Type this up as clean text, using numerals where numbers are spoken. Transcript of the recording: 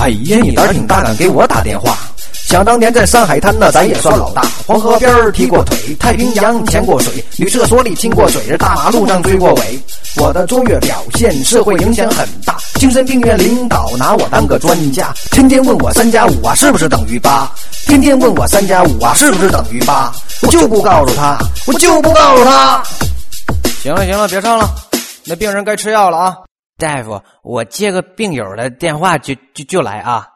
嘿呀，你胆挺大，敢给我打电话。想当年在上海滩呢，咱也算老大。黄河边踢过腿，太平洋潜过水，女厕所里亲过水，大马路上追过尾。我的卓越表现，社会影响很大。精神病院领导拿我当个专家，天天问我3+5啊是不是等于8？天天问我3+5啊是不是等于8？我就不告诉他，我就不告诉他。 行了，别唱了，那病人该吃药了啊。大夫，我接个病友的电话就来啊。